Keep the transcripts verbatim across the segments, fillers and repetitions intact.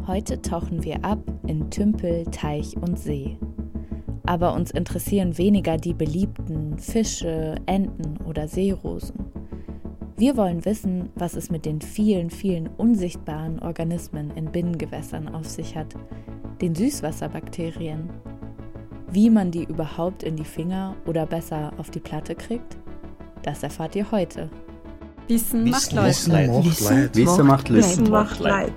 Heute tauchen wir ab in Tümpel, Teich und See. Aber uns interessieren weniger die beliebten Fische, Enten oder Seerosen. Wir wollen wissen, was es mit den vielen, vielen unsichtbaren Organismen in Binnengewässern auf sich hat, den Süßwasserbakterien. Wie man die überhaupt in die Finger oder besser auf die Platte kriegt, das erfahrt ihr heute. Wissen macht Leid. Wissen macht Leid. Wissen macht Leid. Wissen macht Leid.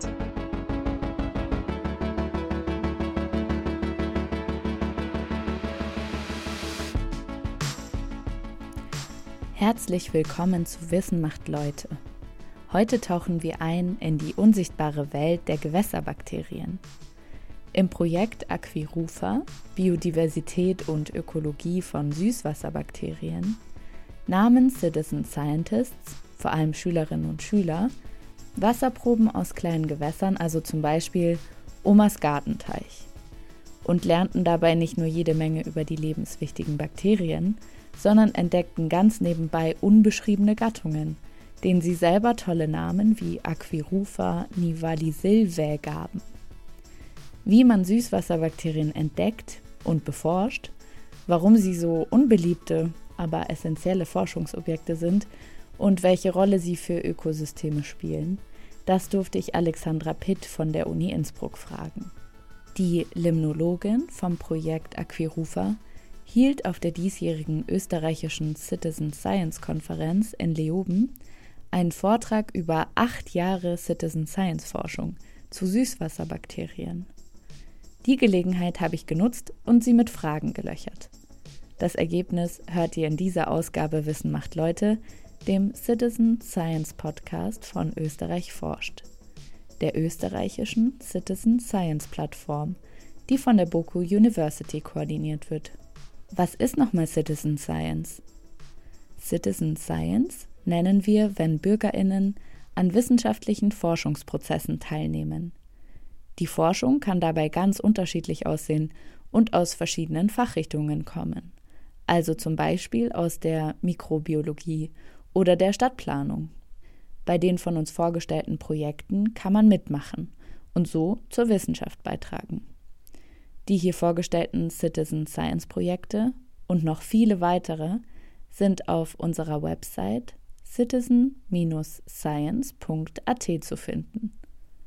Herzlich willkommen zu Wissen macht Leute. Heute tauchen wir ein in die unsichtbare Welt der Gewässerbakterien. Im Projekt Aquirufa, Biodiversität und Ökologie von Süßwasserbakterien, nahmen Citizen Scientists, vor allem Schülerinnen und Schüler, Wasserproben aus kleinen Gewässern, also zum Beispiel Omas Gartenteich, und lernten dabei nicht nur jede Menge über die lebenswichtigen Bakterien, sondern entdeckten ganz nebenbei unbeschriebene Gattungen, denen sie selber tolle Namen wie Aquirufa nivallisilvae gaben. Wie man Süßwasserbakterien entdeckt und beforscht, warum sie so unbeliebte, aber essentielle Forschungsobjekte sind und welche Rolle sie für Ökosysteme spielen, das durfte ich Alexandra Pitt von der Uni Innsbruck fragen. Die Limnologin vom Projekt Aquirufa hielt auf der diesjährigen österreichischen Citizen Science Konferenz in Leoben einen Vortrag über acht Jahre Citizen Science Forschung zu Süßwasserbakterien. Die Gelegenheit habe ich genutzt und sie mit Fragen gelöchert. Das Ergebnis hört ihr in dieser Ausgabe Wissen macht Leute, dem Citizen Science Podcast von Österreich forscht, der österreichischen Citizen Science Plattform, die von der Boku University koordiniert wird. Was ist nochmal Citizen Science? Citizen Science nennen wir, wenn BürgerInnen an wissenschaftlichen Forschungsprozessen teilnehmen. Die Forschung kann dabei ganz unterschiedlich aussehen und aus verschiedenen Fachrichtungen kommen. Also zum Beispiel aus der Mikrobiologie oder der Stadtplanung. Bei den von uns vorgestellten Projekten kann man mitmachen und so zur Wissenschaft beitragen. Die hier vorgestellten Citizen Science Projekte und noch viele weitere sind auf unserer Website citizen Bindestrich science Punkt a t zu finden.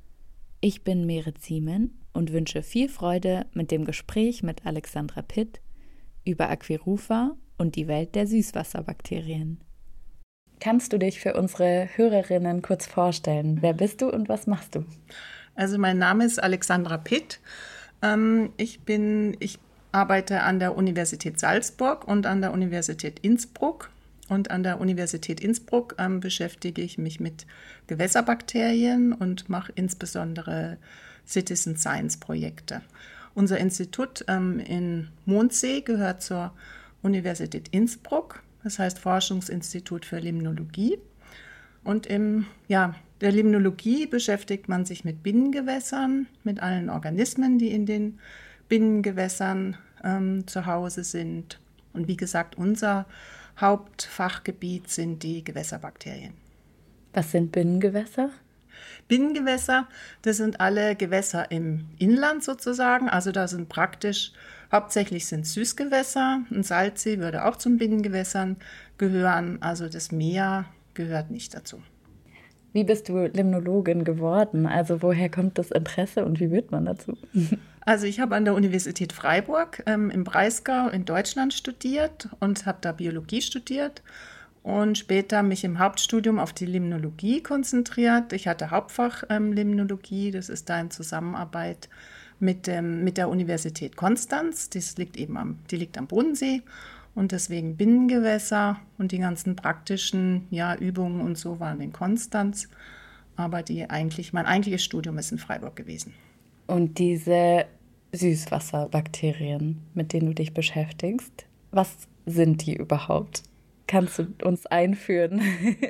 Ich bin Merit Siemen und wünsche viel Freude mit dem Gespräch mit Alexandra Pitt über Aquirufa und die Welt der Süßwasserbakterien. Kannst du dich für unsere Hörerinnen kurz vorstellen? Wer bist du und was machst du? Also mein Name ist Alexandra Pitt. Ähm, ich bin, ich arbeite an der Universität Salzburg und an der Universität Innsbruck. Und an der Universität Innsbruck ähm, beschäftige ich mich mit Gewässerbakterien und mache insbesondere Citizen Science Projekte. Unser Institut ähm, in Mondsee gehört zur Universität Innsbruck, das heißt Forschungsinstitut für Limnologie. Und im ja, der Limnologie beschäftigt man sich mit Binnengewässern, mit allen Organismen, die in den Binnengewässern ähm, zu Hause sind. Und wie gesagt, unser Hauptfachgebiet sind die Gewässerbakterien. Was sind Binnengewässer? Binnengewässer, das sind alle Gewässer im Inland sozusagen. Also da sind praktisch, hauptsächlich sind Süßgewässer. Ein Salzsee würde auch zum Binnengewässern gehören. Also das Meer gehört nicht dazu. Wie bist du Limnologin geworden? Also woher kommt das Interesse und wie wird man dazu? Also ich habe an der Universität Freiburg ähm, im Breisgau in Deutschland studiert und habe da Biologie studiert und später mich im Hauptstudium auf die Limnologie konzentriert. Ich hatte Hauptfach ähm, Limnologie, das ist da in Zusammenarbeit mit, ähm, mit der Universität Konstanz. Das liegt eben am, die liegt am Bodensee. Und deswegen Binnengewässer und die ganzen praktischen ja, Übungen und so waren in Konstanz. Aber die eigentlich, mein eigentliches Studium ist in Freiburg gewesen. Und diese Süßwasserbakterien, mit denen du dich beschäftigst, was sind die überhaupt? Kannst du uns einführen?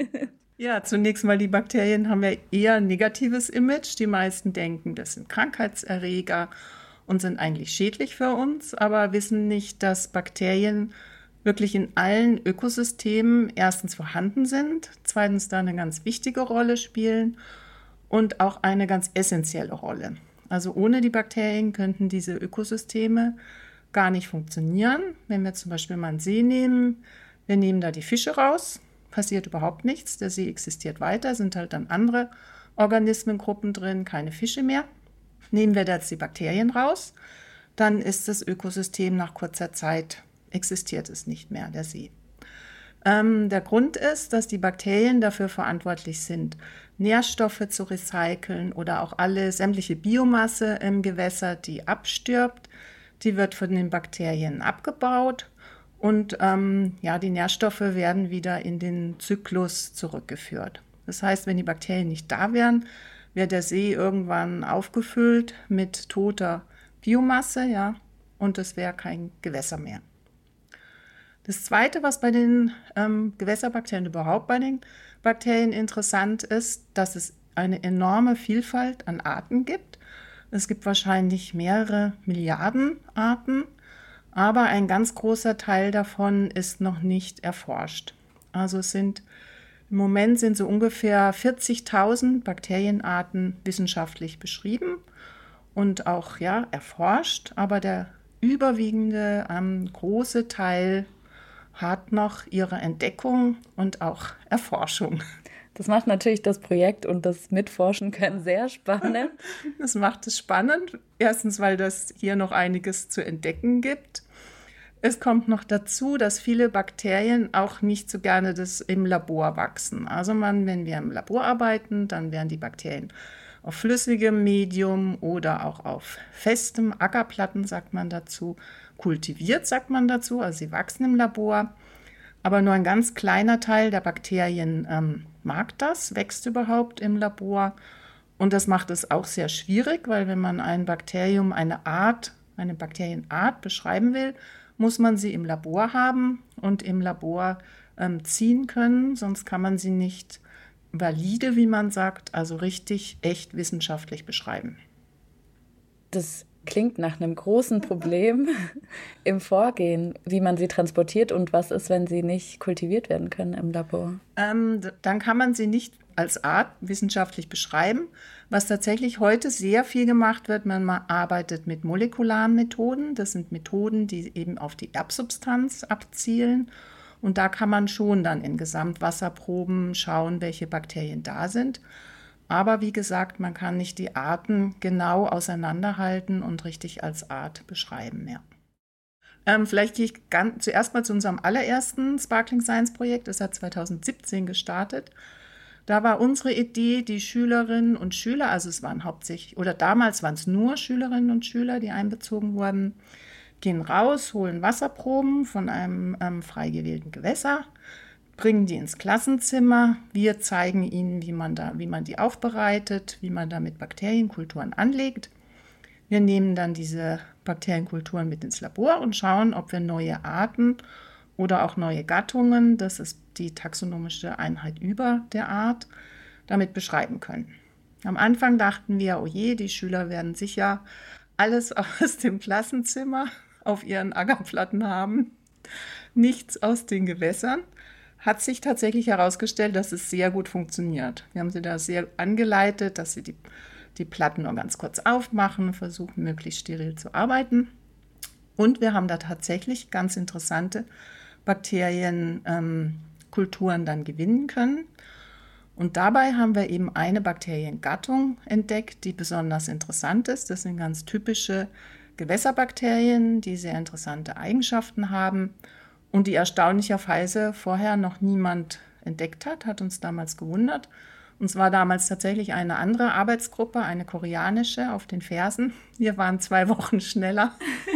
Ja, zunächst mal, die Bakterien haben ja eher ein negatives Image. Die meisten denken, das sind Krankheitserreger und sind eigentlich schädlich für uns, aber wissen nicht, dass Bakterien wirklich in allen Ökosystemen erstens vorhanden sind, zweitens da eine ganz wichtige Rolle spielen und auch eine ganz essentielle Rolle. Also ohne die Bakterien könnten diese Ökosysteme gar nicht funktionieren. Wenn wir zum Beispiel mal einen See nehmen, wir nehmen da die Fische raus, passiert überhaupt nichts, der See existiert weiter, sind halt dann andere Organismengruppen drin, keine Fische mehr. Nehmen wir da jetzt die Bakterien raus, dann ist das Ökosystem nach kurzer Zeit, existiert es nicht mehr, der See. Ähm, der Grund ist, dass die Bakterien dafür verantwortlich sind, Nährstoffe zu recyceln oder auch alle sämtliche Biomasse im Gewässer, die abstirbt, die wird von den Bakterien abgebaut und ähm, ja, die Nährstoffe werden wieder in den Zyklus zurückgeführt. Das heißt, wenn die Bakterien nicht da wären, wäre der See irgendwann aufgefüllt mit toter Biomasse, ja, und es wäre kein Gewässer mehr. Das Zweite, was bei den ähm, Gewässerbakterien, überhaupt bei den Bakterien interessant ist, dass es eine enorme Vielfalt an Arten gibt. Es gibt wahrscheinlich mehrere Milliarden Arten, aber ein ganz großer Teil davon ist noch nicht erforscht. Also es sind im Moment sind so ungefähr vierzigtausend Bakterienarten wissenschaftlich beschrieben und auch ja, erforscht, aber der überwiegende ähm, große Teil hat noch ihre Entdeckung und auch Erforschung. Das macht natürlich das Projekt und das Mitforschen können sehr spannend. Das macht es spannend. Erstens, weil das hier noch einiges zu entdecken gibt. Es kommt noch dazu, dass viele Bakterien auch nicht so gerne das im Labor wachsen. Also man, wenn wir im Labor arbeiten, dann werden die Bakterien auf flüssigem Medium oder auch auf festem Ackerplatten, sagt man dazu, kultiviert, sagt man dazu. Also sie wachsen im Labor. Aber nur ein ganz kleiner Teil der Bakterien ähm, mag das, wächst überhaupt im Labor. Und das macht es auch sehr schwierig, weil wenn man ein Bakterium, eine Art, eine Bakterienart beschreiben will, muss man sie im Labor haben und im Labor ähm, ziehen können. Sonst kann man sie nicht valide, wie man sagt, also richtig, echt wissenschaftlich beschreiben. Das klingt nach einem großen Problem im Vorgehen, wie man sie transportiert und was ist, wenn sie nicht kultiviert werden können im Labor? Ähm, dann kann man sie nicht als Art wissenschaftlich beschreiben. Was tatsächlich heute sehr viel gemacht wird, man arbeitet mit molekularen Methoden. Das sind Methoden, die eben auf die Erbsubstanz abzielen. Und da kann man schon dann in Gesamtwasserproben schauen, welche Bakterien da sind. Aber wie gesagt, man kann nicht die Arten genau auseinanderhalten und richtig als Art beschreiben. Ja. Ähm, vielleicht gehe ich ganz, zuerst mal zu unserem allerersten Sparkling Science Projekt. Das hat zwanzig siebzehn gestartet. Da war unsere Idee, die Schülerinnen und Schüler, also es waren hauptsächlich, oder damals waren es nur Schülerinnen und Schüler, die einbezogen wurden, gehen raus, holen Wasserproben von einem ähm, frei gewählten Gewässer, bringen die ins Klassenzimmer. Wir zeigen ihnen, wie man, da, wie man die aufbereitet, wie man da mit Bakterienkulturen anlegt. Wir nehmen dann diese Bakterienkulturen mit ins Labor und schauen, ob wir neue Arten oder auch neue Gattungen, das ist die taxonomische Einheit über der Art, damit beschreiben können. Am Anfang dachten wir, oh je, die Schüler werden sicher alles aus dem Klassenzimmer auf ihren Ackerplatten haben, nichts aus den Gewässern. Hat sich tatsächlich herausgestellt, dass es sehr gut funktioniert. Wir haben sie da sehr angeleitet, dass sie die, die Platten nur ganz kurz aufmachen, versuchen möglichst steril zu arbeiten. Und wir haben da tatsächlich ganz interessante Bakterienkulturen ähm, dann gewinnen können. Und dabei haben wir eben eine Bakteriengattung entdeckt, die besonders interessant ist. Das sind ganz typische Gewässerbakterien, die sehr interessante Eigenschaften haben und die erstaunlicherweise vorher noch niemand entdeckt hat, hat uns damals gewundert. Und zwar damals tatsächlich eine andere Arbeitsgruppe, eine koreanische auf den Fersen. Wir waren zwei Wochen schneller.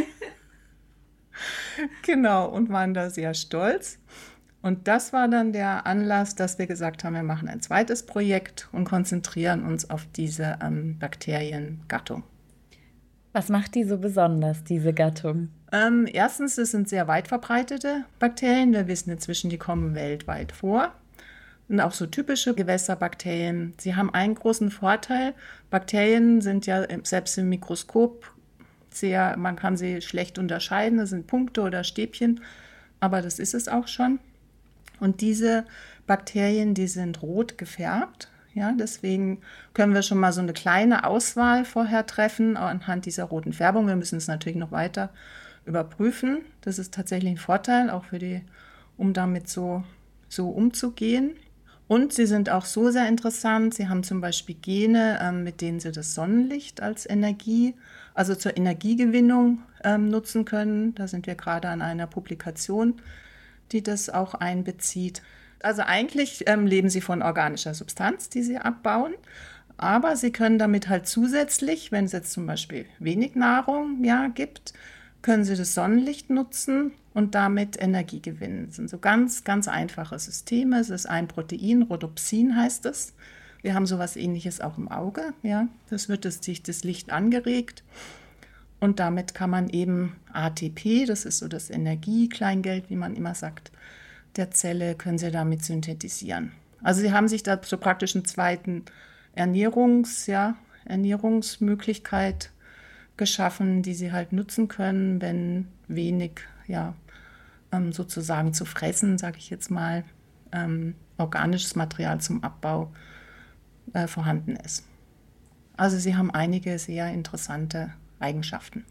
Genau, und waren da sehr stolz. Und das war dann der Anlass, dass wir gesagt haben, wir machen ein zweites Projekt und konzentrieren uns auf diese ähm, Bakteriengattung. Was macht die so besonders, diese Gattung? Ähm, erstens, es sind sehr weit verbreitete Bakterien. Wir wissen inzwischen, die kommen weltweit vor. Und auch so typische Gewässerbakterien. Sie haben einen großen Vorteil. Bakterien sind ja selbst im Mikroskop sehr, man kann sie schlecht unterscheiden. Das sind Punkte oder Stäbchen, aber das ist es auch schon. Und diese Bakterien, die sind rot gefärbt. Ja, deswegen können wir schon mal so eine kleine Auswahl vorher treffen anhand dieser roten Färbung. Wir müssen es natürlich noch weiter überprüfen. Das ist tatsächlich ein Vorteil, auch für die, um damit so, so umzugehen. Und sie sind auch so sehr interessant. Sie haben zum Beispiel Gene, ähm, mit denen sie das Sonnenlicht als Energie, also zur Energiegewinnung ähm, nutzen können. Da sind wir gerade an einer Publikation, die das auch einbezieht. Also eigentlich ähm, leben sie von organischer Substanz, die sie abbauen. Aber sie können damit halt zusätzlich, wenn es jetzt zum Beispiel wenig Nahrung ja, gibt, können sie das Sonnenlicht nutzen und damit Energie gewinnen. Das sind so ganz, ganz einfache Systeme. Es ist ein Protein, Rhodopsin heißt es. Wir haben sowas Ähnliches auch im Auge. Ja. Das wird das, durch das Licht angeregt. Und damit kann man eben A T P, das ist so das Energiekleingeld, wie man immer sagt, der Zelle, können sie damit synthetisieren. Also sie haben sich da so praktisch einen zweiten Ernährungs, ja, Ernährungsmöglichkeit geschaffen, die sie halt nutzen können, wenn wenig, ja, ähm, sozusagen zu fressen, sage ich jetzt mal, ähm, organisches Material zum Abbau äh, vorhanden ist. Also sie haben einige sehr interessante Eigenschaften.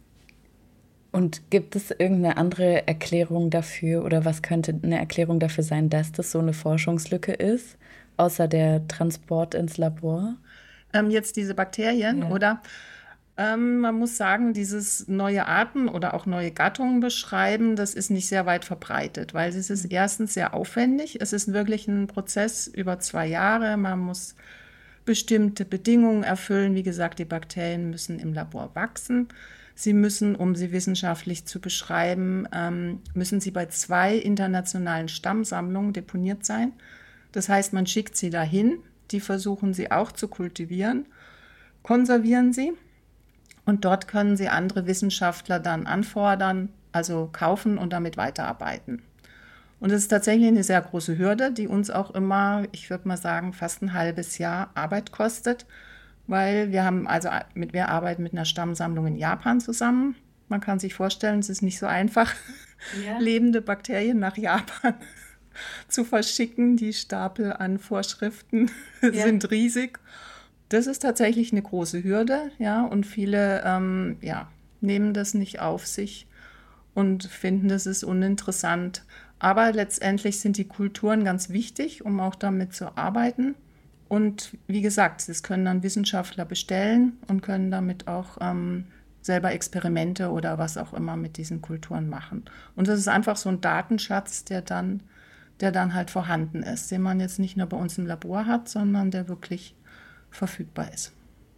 Und gibt es irgendeine andere Erklärung dafür oder was könnte eine Erklärung dafür sein, dass das so eine Forschungslücke ist, außer der Transport ins Labor? Ähm, jetzt diese Bakterien, Ja. oder? Ähm, man muss sagen, dieses neue Arten oder auch neue Gattungen beschreiben, das ist nicht sehr weit verbreitet, weil es ist erstens sehr aufwendig. Es ist wirklich ein Prozess über zwei Jahre. Man muss bestimmte Bedingungen erfüllen. Wie gesagt, die Bakterien müssen im Labor wachsen. Sie müssen, um sie wissenschaftlich zu beschreiben, ähm, müssen sie bei zwei internationalen Stammsammlungen deponiert sein. Das heißt, man schickt sie dahin, die versuchen sie auch zu kultivieren, konservieren sie und dort können sie andere Wissenschaftler dann anfordern, also kaufen und damit weiterarbeiten. Und es ist tatsächlich eine sehr große Hürde, die uns auch immer, ich würde mal sagen, fast ein halbes Jahr Arbeit kostet. Weil wir haben also mit wir arbeiten mit einer Stammsammlung in Japan zusammen. Man kann sich vorstellen, es ist nicht so einfach, ja. lebende Bakterien nach Japan zu verschicken. Die Stapel an Vorschriften ja. sind riesig. Das ist tatsächlich eine große Hürde, ja, und viele ähm, ja, nehmen das nicht auf sich und finden, das ist uninteressant. Aber letztendlich sind die Kulturen ganz wichtig, um auch damit zu arbeiten. Und wie gesagt, das können dann Wissenschaftler bestellen und können damit auch ähm, selber Experimente oder was auch immer mit diesen Kulturen machen. Und das ist einfach so ein Datenschatz, der dann, der dann halt vorhanden ist, den man jetzt nicht nur bei uns im Labor hat, sondern der wirklich verfügbar ist.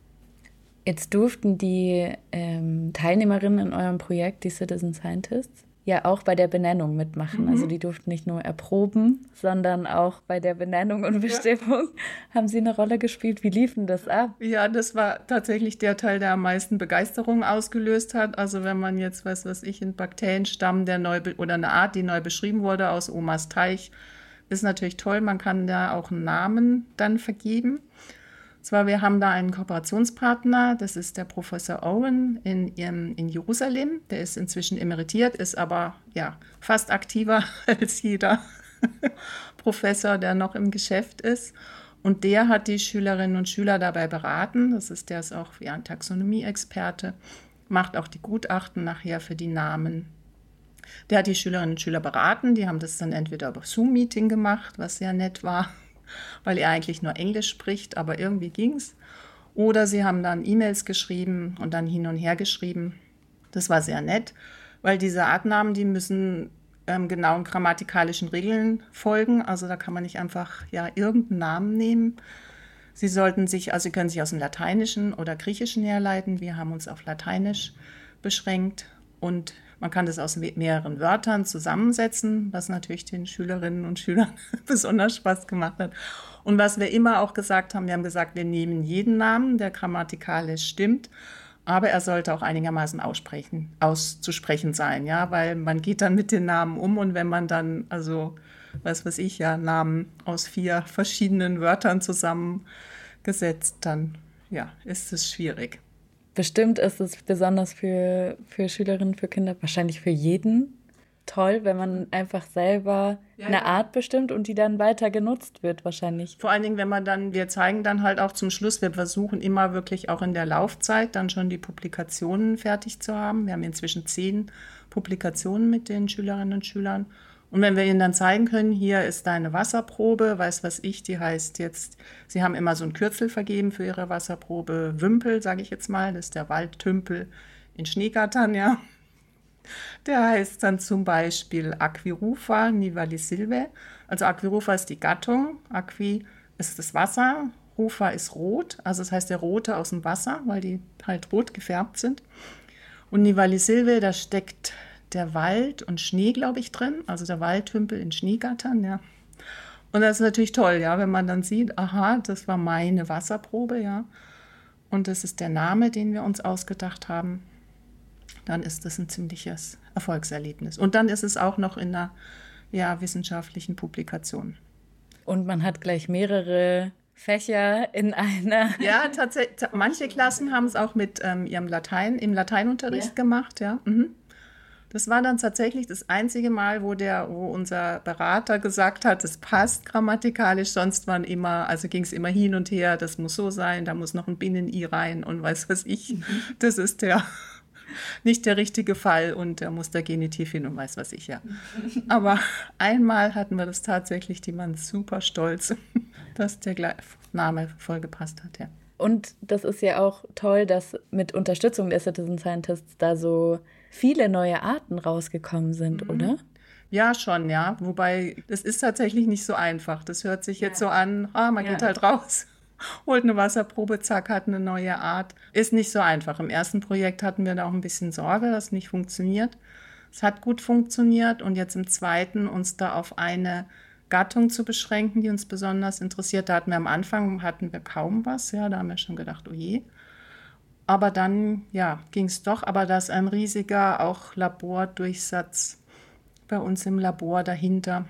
Jetzt durften die ähm, Teilnehmerinnen in eurem Projekt, die Citizen Scientists, ja auch bei der Benennung mitmachen. Mhm. Also die durften nicht nur erproben, sondern auch bei der Benennung und Bestimmung ja. haben sie eine Rolle gespielt. Wie lief denn das ab? Ja, das war tatsächlich der Teil, der am meisten Begeisterung ausgelöst hat. Also wenn man jetzt, weiß was ich, einen Bakterienstamm, der neu be- oder eine Art, die neu beschrieben wurde aus Omas Teich, ist natürlich toll. Man kann da auch einen Namen dann vergeben. Zwar, wir haben da einen Kooperationspartner, das ist der Professor Owen in, in Jerusalem. Der ist inzwischen emeritiert, ist aber ja, fast aktiver als jeder Professor, der noch im Geschäft ist. Und der hat die Schülerinnen und Schüler dabei beraten. Das ist, der ist auch ja, ein Taxonomie-Experte, macht auch die Gutachten nachher für die Namen. Der hat die Schülerinnen und Schüler beraten. Die haben das dann entweder über Zoom-Meeting gemacht, was sehr nett war, weil er eigentlich nur Englisch spricht, aber irgendwie ging's. Oder sie haben dann E-Mails geschrieben und dann hin und her geschrieben. Das war sehr nett, weil diese Artnamen, die müssen ähm, genauen grammatikalischen Regeln folgen. Also da kann man nicht einfach ja, irgendeinen Namen nehmen. Sie sollten sich, also Sie können sich aus dem Lateinischen oder Griechischen herleiten. Wir haben uns auf Lateinisch beschränkt und man kann das aus mehreren Wörtern zusammensetzen, was natürlich den Schülerinnen und Schülern besonders Spaß gemacht hat. Und was wir immer auch gesagt haben, wir haben gesagt, wir nehmen jeden Namen, der grammatikalisch stimmt, aber er sollte auch einigermaßen aussprechen, auszusprechen sein, ja, weil man geht dann mit den Namen um und wenn man dann, also, was weiß ich, ja, Namen aus vier verschiedenen Wörtern zusammengesetzt, dann, ja, ist es schwierig. Bestimmt ist es besonders für, für Schülerinnen, für Kinder, wahrscheinlich für jeden, toll, wenn man einfach selber Ja, eine ja. Art bestimmt und die dann weiter genutzt wird wahrscheinlich. Vor allen Dingen, wenn man dann, wir zeigen dann halt auch zum Schluss, wir versuchen immer wirklich auch in der Laufzeit dann schon die Publikationen fertig zu haben. Wir haben inzwischen zehn Publikationen mit den Schülerinnen und Schülern. Und wenn wir ihnen dann zeigen können, hier ist deine Wasserprobe, weiß was ich, die heißt jetzt, sie haben immer so ein Kürzel vergeben für ihre Wasserprobe, Wümpel, sage ich jetzt mal, das ist der Waldtümpel in Schneegattern, ja. Der heißt dann zum Beispiel Aquirufa nivalis-silvae. Also Aquirufa ist die Gattung, Aqui ist das Wasser, Rufa ist rot, also das heißt der Rote aus dem Wasser, weil die halt rot gefärbt sind. Und nivalis-silvae, da steckt der Wald und Schnee, glaube ich, drin, also der Waldtümpel in Schneegattern, ja. Und das ist natürlich toll, ja, wenn man dann sieht, aha, das war meine Wasserprobe, ja. Und das ist der Name, den wir uns ausgedacht haben. Dann ist das ein ziemliches Erfolgserlebnis. Und dann ist es auch noch in einer ja, wissenschaftlichen Publikation. Und man hat gleich mehrere Fächer in einer. Ja, tatsächlich. Manche Klassen haben es auch mit ähm, ihrem Latein, im Lateinunterricht ja. gemacht, ja. Mhm. Das war dann tatsächlich das einzige Mal, wo, der, wo unser Berater gesagt hat, es passt grammatikalisch, sonst waren immer, also ging es immer hin und her, das muss so sein, da muss noch ein Binnen-I rein und weiß was ich. Mhm. Das ist der nicht der richtige Fall und da muss der Genitiv hin und weiß was ich, ja. Aber einmal hatten wir das tatsächlich, die waren super stolz, dass der Name voll gepasst hat, ja. Und das ist ja auch toll, dass mit Unterstützung der Citizen Scientists da so viele neue Arten rausgekommen sind, mhm. oder? Ja, schon, ja. Wobei, das ist tatsächlich nicht so einfach. Das hört sich jetzt ja. so an, ah, man ja. geht halt raus, holt eine Wasserprobe, zack, hat eine neue Art. Ist nicht so einfach. Im ersten Projekt hatten wir da auch ein bisschen Sorge, dass es nicht funktioniert. Es hat gut funktioniert und jetzt im zweiten uns da auf eine Gattung zu beschränken, die uns besonders interessiert. Da hatten wir am Anfang hatten wir kaum was, ja, da haben wir schon gedacht, oh je. Aber dann, ja, ging es doch. Aber da ist ein riesiger auch Labordurchsatz bei uns im Labor dahinter.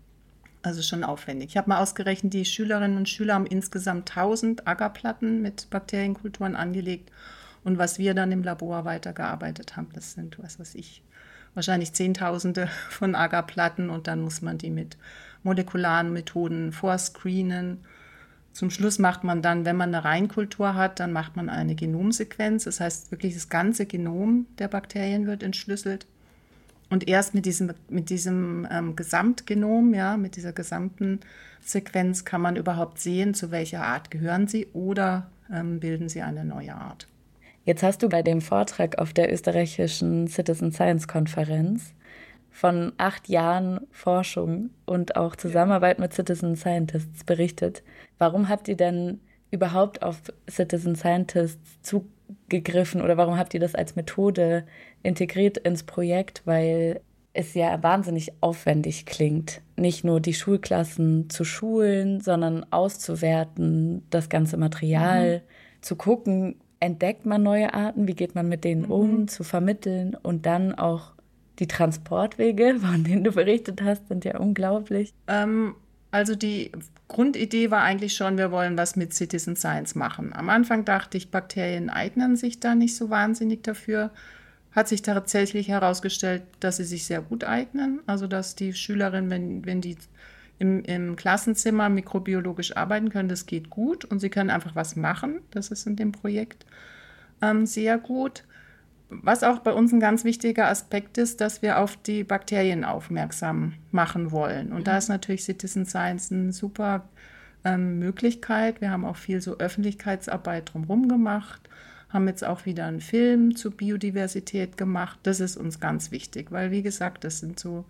Also schon aufwendig. Ich habe mal ausgerechnet, die Schülerinnen und Schüler haben insgesamt tausend Agarplatten mit Bakterienkulturen angelegt. Und was wir dann im Labor weitergearbeitet haben, das sind, was weiß ich, wahrscheinlich Zehntausende von Agarplatten. Und dann muss man die mit molekularen Methoden vorscreenen. Zum Schluss macht man dann, wenn man eine Reinkultur hat, dann macht man eine Genomsequenz. Das heißt, wirklich das ganze Genom der Bakterien wird entschlüsselt. Und erst mit diesem, mit diesem ähm, Gesamtgenom, ja, mit dieser gesamten Sequenz kann man überhaupt sehen, zu welcher Art gehören sie oder ähm, bilden sie eine neue Art. Jetzt hast du bei dem Vortrag auf der österreichischen Citizen Science Konferenz von acht Jahren Forschung und auch Zusammenarbeit mit Citizen Scientists berichtet. Warum habt ihr denn überhaupt auf Citizen Scientists zugegriffen oder warum habt ihr das als Methode integriert ins Projekt? Weil es ja wahnsinnig aufwendig klingt, nicht nur die Schulklassen zu schulen, sondern auszuwerten, das ganze Material, mhm. zu gucken, entdeckt man neue Arten, wie geht man mit denen mhm. um, zu vermitteln und dann auch die Transportwege, von denen du berichtet hast, sind ja unglaublich. Ähm, also die Grundidee war eigentlich schon, wir wollen was mit Citizen Science machen. Am Anfang dachte ich, Bakterien eignen sich da nicht so wahnsinnig dafür. Hat sich tatsächlich herausgestellt, dass sie sich sehr gut eignen. Also dass die Schülerinnen, wenn, wenn die im, im Klassenzimmer mikrobiologisch arbeiten können, das geht gut. Und sie können einfach was machen. Das ist in dem Projekt ähm, sehr gut. Was auch bei uns ein ganz wichtiger Aspekt ist, dass wir auf die Bakterien aufmerksam machen wollen. Und da ist natürlich Citizen Science eine super ähm, Möglichkeit. Wir haben auch viel so Öffentlichkeitsarbeit drumherum gemacht, haben jetzt auch wieder einen Film zur Biodiversität gemacht. Das ist uns ganz wichtig, weil wie gesagt, das sind so,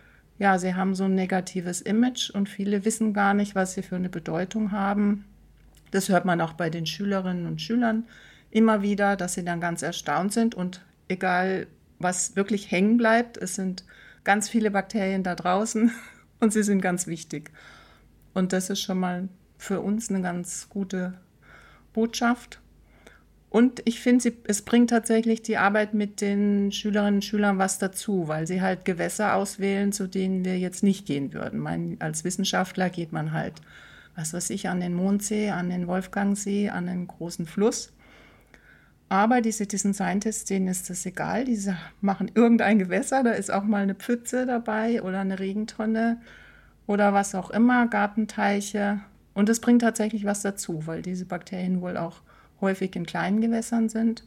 ja, sie haben so ein negatives Image und viele wissen gar nicht, was sie für eine Bedeutung haben. Das hört man auch bei den Schülerinnen und Schülern immer wieder, dass sie dann ganz erstaunt sind und egal, was wirklich hängen bleibt, es sind ganz viele Bakterien da draußen und sie sind ganz wichtig. Und das ist schon mal für uns eine ganz gute Botschaft. Und ich finde, es bringt tatsächlich die Arbeit mit den Schülerinnen und Schülern was dazu, weil sie halt Gewässer auswählen, zu denen wir jetzt nicht gehen würden. Mein, als Wissenschaftler geht man halt, was weiß ich, an den Mondsee, an den Wolfgangsee, an den großen Fluss. Aber die Citizen Scientists, denen ist das egal. Die machen irgendein Gewässer, da ist auch mal eine Pfütze dabei oder eine Regentonne oder was auch immer, Gartenteiche. Und es bringt tatsächlich was dazu, weil diese Bakterien wohl auch häufig in kleinen Gewässern sind.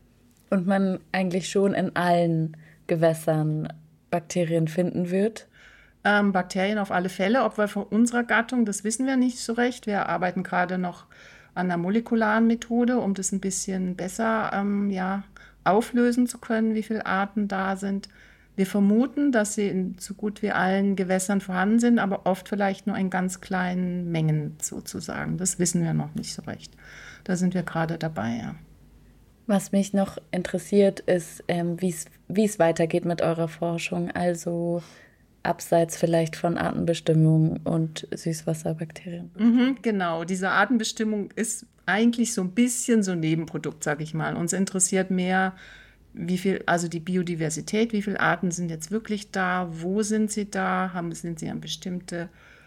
Und man eigentlich schon in allen Gewässern Bakterien finden wird? Ähm, Bakterien auf alle Fälle, ob wir von unserer Gattung, das wissen wir nicht so recht. Wir arbeiten gerade noch an einer molekularen Methode, um das ein bisschen besser ähm, ja, auflösen zu können, wie viele Arten da sind. Wir vermuten, dass sie in so gut wie allen Gewässern vorhanden sind, aber oft vielleicht nur in ganz kleinen Mengen sozusagen. Das wissen wir noch nicht so recht. Da sind wir gerade dabei, ja. Was mich noch interessiert, ist, ähm, wie es weitergeht mit eurer Forschung. Also abseits vielleicht von Artenbestimmung und Süßwasserbakterien. Mhm, genau, diese Artenbestimmung ist eigentlich so ein bisschen so ein Nebenprodukt, sage ich mal. Uns interessiert mehr, wie viel, also die Biodiversität, wie viele Arten sind jetzt wirklich da, wo sind sie da, haben, sind sie an bestimmte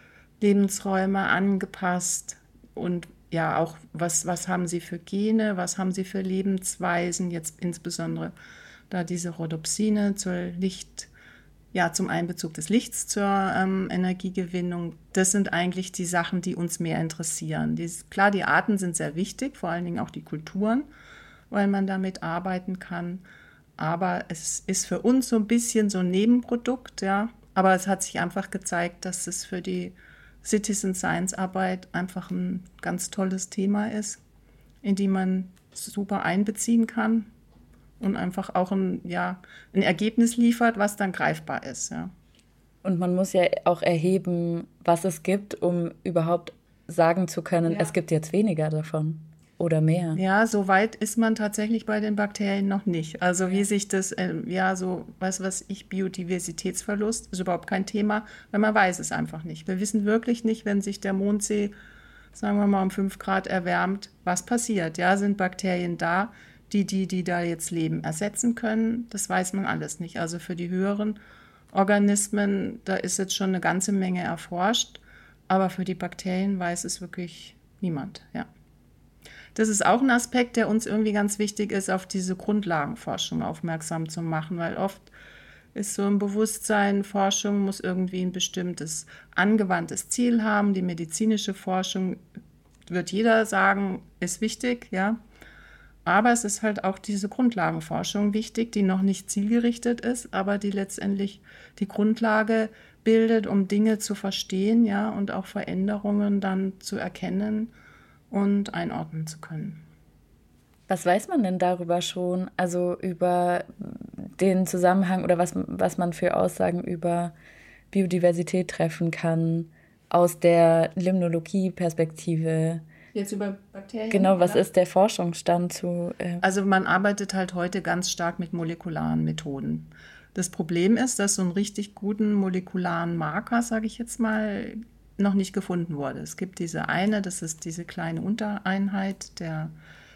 Lebensräume angepasst und ja auch, was, was haben sie für Gene, was haben sie für Lebensweisen, jetzt insbesondere da diese Rhodopsine zur Licht Ja, zum Einbezug des Lichts zur ähm, Energiegewinnung. Das sind eigentlich die Sachen, die uns mehr interessieren. Die, klar, die Arten sind sehr wichtig, vor allen Dingen auch die Kulturen, weil man damit arbeiten kann. Aber es ist für uns so ein bisschen so ein Nebenprodukt, ja. Aber es hat sich einfach gezeigt, dass es für die Citizen Science Arbeit einfach ein ganz tolles Thema ist, in die man super einbeziehen kann. Und einfach auch ein, ja, ein Ergebnis liefert, was dann greifbar ist. Ja. Und man muss ja auch erheben, was es gibt, um überhaupt sagen zu können, ja. Es gibt jetzt weniger davon oder mehr. Ja, so weit ist man tatsächlich bei den Bakterien noch nicht. Also wie sich das, äh, ja, so, was was ich, Biodiversitätsverlust ist überhaupt kein Thema, weil man weiß es einfach nicht. Wir wissen wirklich nicht, wenn sich der Mondsee, sagen wir mal, um fünf Grad erwärmt, was passiert. Ja, sind Bakterien da? Die, die, die da jetzt leben, ersetzen können, das weiß man alles nicht. Also für die höheren Organismen, da ist jetzt schon eine ganze Menge erforscht, aber für die Bakterien weiß es wirklich niemand. Ja. Das ist auch ein Aspekt, der uns irgendwie ganz wichtig ist, auf diese Grundlagenforschung aufmerksam zu machen, weil oft ist so ein Bewusstsein, Forschung muss irgendwie ein bestimmtes angewandtes Ziel haben. Die medizinische Forschung, wird jeder sagen, ist wichtig, ja. Aber es ist halt auch diese Grundlagenforschung wichtig, die noch nicht zielgerichtet ist, aber die letztendlich die Grundlage bildet, um Dinge zu verstehen, ja, und auch Veränderungen dann zu erkennen und einordnen zu können. Was weiß man denn darüber schon? Also über den Zusammenhang oder was, was man für Aussagen über Biodiversität treffen kann aus der Limnologie-Perspektive? Jetzt über Bakterien? Genau, was oder? ist der Forschungsstand zu? Äh also man arbeitet halt heute ganz stark mit molekularen Methoden. Das Problem ist, dass so einen richtig guten molekularen Marker, sage ich jetzt mal, noch nicht gefunden wurde. Es gibt diese eine, das ist diese kleine Untereinheit der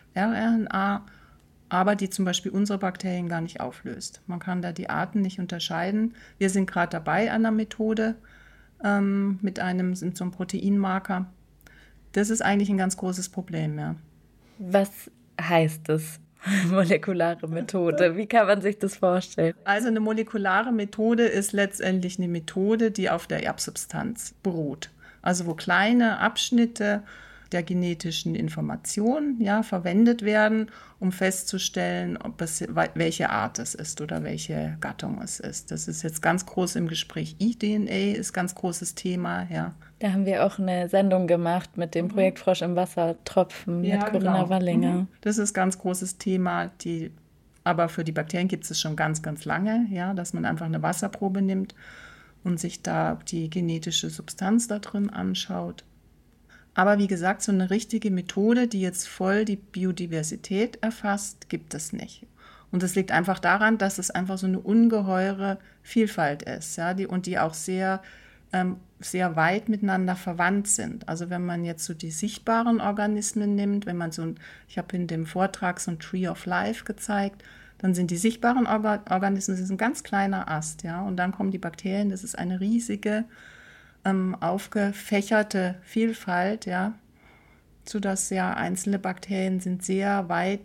RNA, aber die zum Beispiel unsere Bakterien gar nicht auflöst. Man kann da die Arten nicht unterscheiden. Wir sind gerade dabei an einer Methode ähm, mit einem, sind so einem Proteinmarker. Das ist eigentlich ein ganz großes Problem, ja. Was heißt das, molekulare Methode? Wie kann man sich das vorstellen? Also eine molekulare Methode ist letztendlich eine Methode, die auf der Erbsubstanz beruht. Also wo kleine Abschnitte der genetischen Information ja, verwendet werden, um festzustellen, ob es, welche Art es ist oder welche Gattung es ist. Das ist jetzt ganz groß im Gespräch. eDNA ist ganz großes Thema, ja. Da haben wir auch eine Sendung gemacht mit dem Projekt Frosch im Wassertropfen ja, mit Corinna genau. Wallinger. Das ist ganz großes Thema, die, aber für die Bakterien gibt es schon ganz, ganz lange, ja, dass man einfach eine Wasserprobe nimmt und sich da die genetische Substanz da drin anschaut. Aber wie gesagt, so eine richtige Methode, die jetzt voll die Biodiversität erfasst, gibt es nicht. Und das liegt einfach daran, dass es einfach so eine ungeheure Vielfalt ist, ja, die, und die auch sehr, ähm, sehr weit miteinander verwandt sind. Also wenn man jetzt so die sichtbaren Organismen nimmt, wenn man so ein, ich habe in dem Vortrag so ein Tree of Life gezeigt, dann sind die sichtbaren Orga- Organismen, das ist ein ganz kleiner Ast, ja, und dann kommen die Bakterien, das ist eine riesige ähm, aufgefächerte Vielfalt, ja, sodass ja einzelne Bakterien sind sehr weit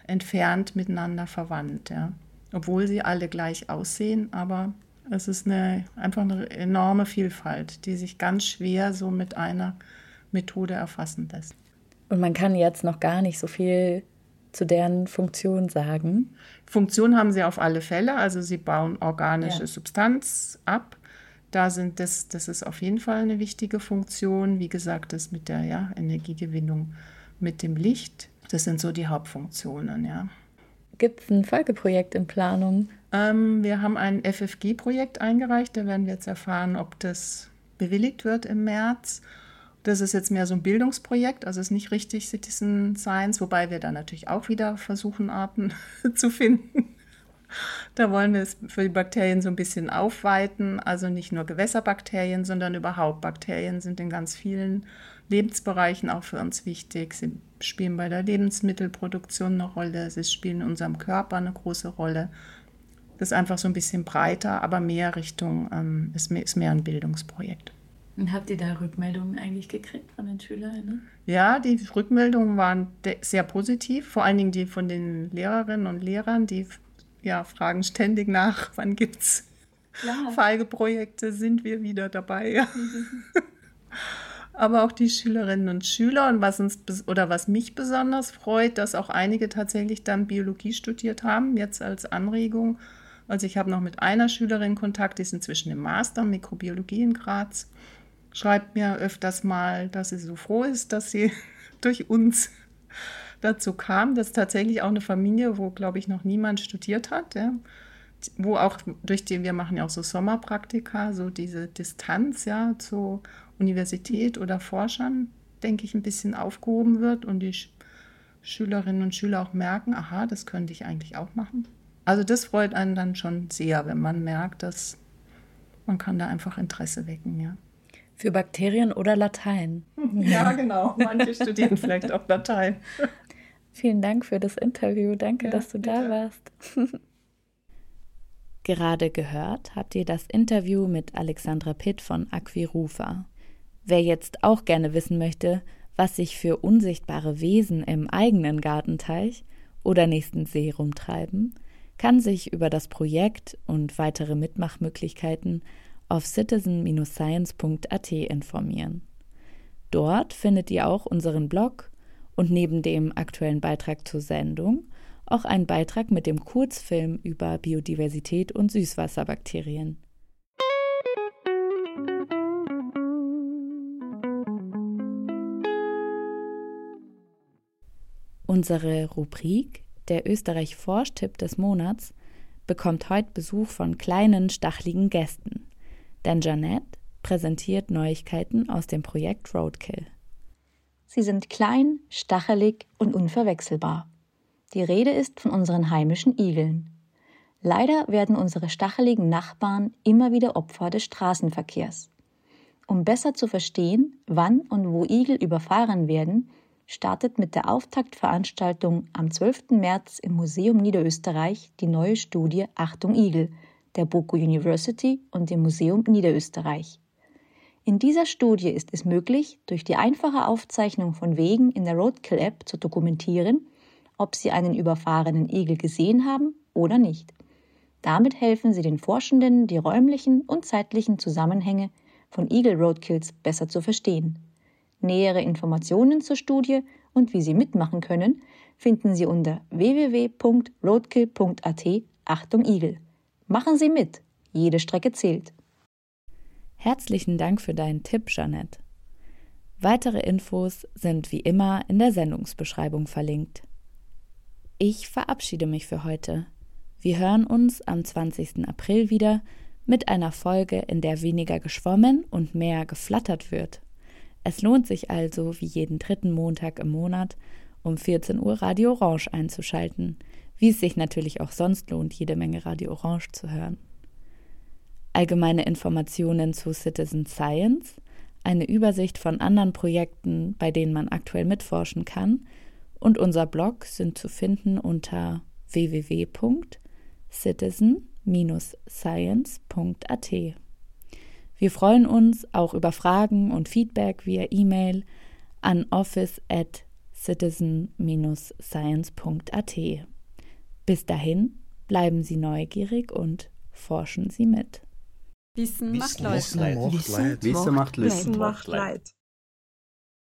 entfernt miteinander verwandt, ja. Obwohl sie alle gleich aussehen, aber es ist eine, einfach eine enorme Vielfalt, die sich ganz schwer so mit einer Methode erfassen lässt. Und man kann jetzt noch gar nicht so viel zu deren Funktion sagen. Funktion haben sie auf alle Fälle, also sie bauen organische ja. Substanz ab. Da sind das, das ist auf jeden Fall eine wichtige Funktion. Wie gesagt, das mit der ja, Energiegewinnung mit dem Licht, das sind so die Hauptfunktionen, ja. Gibt es ein Folgeprojekt in Planung? Ähm, wir haben ein F F G-Projekt eingereicht, da werden wir jetzt erfahren, ob das bewilligt wird im März. Das ist jetzt mehr so ein Bildungsprojekt, also ist nicht richtig Citizen Science, wobei wir da natürlich auch wieder versuchen, Arten zu finden. Da wollen wir es für die Bakterien so ein bisschen aufweiten, also nicht nur Gewässerbakterien, sondern überhaupt Bakterien sind in ganz vielen Lebensbereichen auch für uns wichtig. Sie spielen bei der Lebensmittelproduktion eine Rolle, sie spielen in unserem Körper eine große Rolle. Das ist einfach so ein bisschen breiter, aber mehr Richtung, ähm, ist, mehr, ist mehr ein Bildungsprojekt. Und habt ihr da Rückmeldungen eigentlich gekriegt von den SchülerInnen? Ja, die Rückmeldungen waren de- sehr positiv, vor allen Dingen die von den Lehrerinnen und Lehrern, die ja, fragen ständig nach, wann gibt es Folgeprojekte, sind wir wieder dabei. Ja. Aber auch die Schülerinnen und Schüler und was uns oder was mich besonders freut, dass auch einige tatsächlich dann Biologie studiert haben, jetzt als Anregung. Also ich habe noch mit einer Schülerin Kontakt, die ist inzwischen im Master Mikrobiologie in Graz. Schreibt mir öfters mal, dass sie so froh ist, dass sie durch uns dazu kam. Das ist tatsächlich auch eine Familie, wo, glaube ich, noch niemand studiert hat. Ja. Wo auch durch die, wir machen ja auch so Sommerpraktika, so diese Distanz ja, zur Universität oder Forschern, denke ich, ein bisschen aufgehoben wird und die Sch- Schülerinnen und Schüler auch merken, aha, das könnte ich eigentlich auch machen. Also das freut einen dann schon sehr, wenn man merkt, dass man kann da einfach Interesse wecken, ja. Für Bakterien oder Latein. Ja, genau. Manche studieren vielleicht auch Latein. Vielen Dank für das Interview. Danke, ja, dass du bitte. Da warst. Gerade gehört habt ihr das Interview mit Alexandra Pitt von Aquirufa. Wer jetzt auch gerne wissen möchte, was sich für unsichtbare Wesen im eigenen Gartenteich oder nächsten See rumtreiben, kann sich über das Projekt und weitere Mitmachmöglichkeiten auf citizen Bindestrich science Punkt a t informieren. Dort findet ihr auch unseren Blog und neben dem aktuellen Beitrag zur Sendung auch einen Beitrag mit dem Kurzfilm über Biodiversität und Süßwasserbakterien. Unsere Rubrik, der Österreich-Forsch-Tipp des Monats, bekommt heute Besuch von kleinen, stacheligen Gästen. Denn Jeanette präsentiert Neuigkeiten aus dem Projekt Roadkill. Sie sind klein, stachelig und unverwechselbar. Die Rede ist von unseren heimischen Igeln. Leider werden unsere stacheligen Nachbarn immer wieder Opfer des Straßenverkehrs. Um besser zu verstehen, wann und wo Igel überfahren werden, startet mit der Auftaktveranstaltung am zwölften März im Museum Niederösterreich die neue Studie Achtung Igel der BOKU University und dem Museum Niederösterreich. In dieser Studie ist es möglich, durch die einfache Aufzeichnung von Wegen in der Roadkill-App zu dokumentieren, ob Sie einen überfahrenen Igel gesehen haben oder nicht. Damit helfen Sie den Forschenden, die räumlichen und zeitlichen Zusammenhänge von Igel-Roadkills besser zu verstehen. Nähere Informationen zur Studie und wie Sie mitmachen können, finden Sie unter w w w Punkt roadkill Punkt a t. Achtung Igel! Machen Sie mit! Jede Strecke zählt! Herzlichen Dank für deinen Tipp, Jeanette. Weitere Infos sind wie immer in der Sendungsbeschreibung verlinkt. Ich verabschiede mich für heute. Wir hören uns am zwanzigsten April wieder mit einer Folge, in der weniger geschwommen und mehr geflattert wird. Es lohnt sich also, wie jeden dritten Montag im Monat um vierzehn Uhr Radio Orange einzuschalten, wie es sich natürlich auch sonst lohnt, jede Menge Radio Orange zu hören. Allgemeine Informationen zu Citizen Science, eine Übersicht von anderen Projekten, bei denen man aktuell mitforschen kann, und unser Blog sind zu finden unter w w w Punkt citizen Bindestrich science Punkt a t. Wir freuen uns auch über Fragen und Feedback via E-Mail an office at citizen Bindestrich science Punkt a t. Bis dahin, bleiben Sie neugierig und forschen Sie mit. Wissen macht Leid. Wissen macht Leid. Wissen macht Leid. Wissen macht Leid.